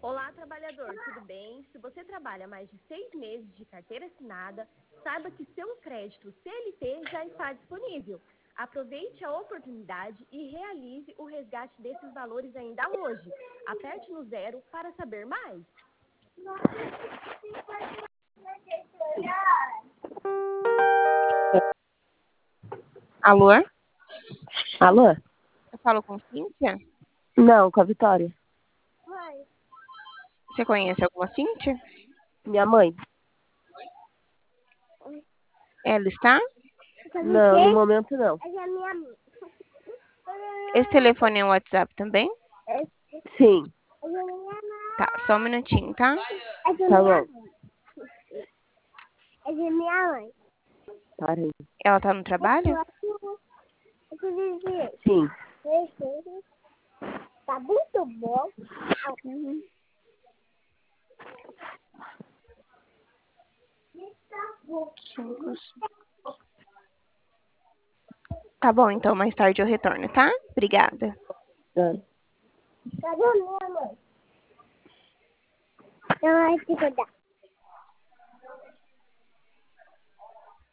Olá, trabalhador, tudo bem? Se você trabalha mais de 6 meses de carteira assinada, saiba que seu crédito CLT já está disponível. Aproveite a oportunidade e realize o resgate desses valores ainda hoje. Aperte no 0 para saber mais. Alô? Alô? Eu falo com Cíntia? Não, com a Vitória. Você conhece alguma Cíntia? Minha mãe? Ela está? Não, no momento não. Esse telefone é um WhatsApp também? Sim, Tá, só um minutinho, tá? tá bom. É de minha mãe. Parei. Ela tá no trabalho? Sim. Tá muito bom. Tá bom, então mais tarde eu retorno, tá? Obrigada. Tá. Cadê minha mãe? Ela vai se cuidar.